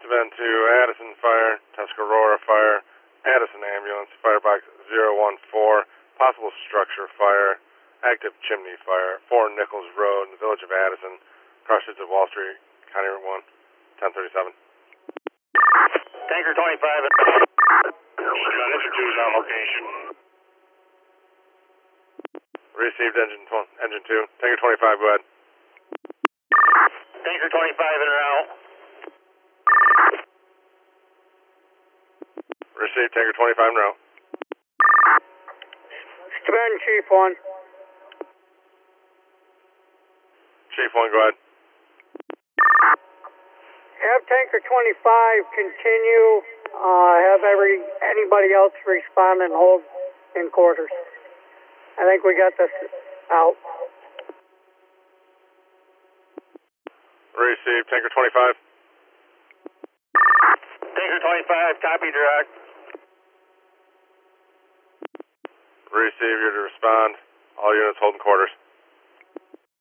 Bend 2, Addison Fire, Tuscarora Fire, Addison Ambulance, Firebox 014, possible structure fire, active chimney fire, 4 Nichols Road, in the village of Addison, crossroads of Wall Street, County Route 1, 1037. Tanker 25. Engine 2 is on location. Received engine 2. Tanker 25, go ahead. Tanker 25 in and out. Received Tanker 25 en route. Bend, Chief 1. Chief 1, go ahead. Have Tanker 25 continue, have anybody else respond and hold in quarters. I think we got this out. Received Tanker 25. Tanker 25, copy direct. Receive, you're to respond. All units holding quarters.